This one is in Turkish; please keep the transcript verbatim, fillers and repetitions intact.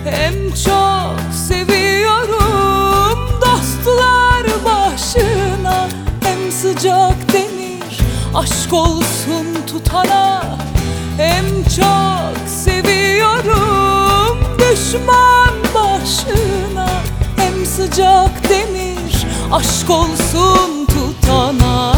hem çok seviyorum. Dostlar başına hem sıcak denir, aşk olsun tutana. Hem çok seviyorum. Düşman başına hem sıcak denir, aşk olsun tutana.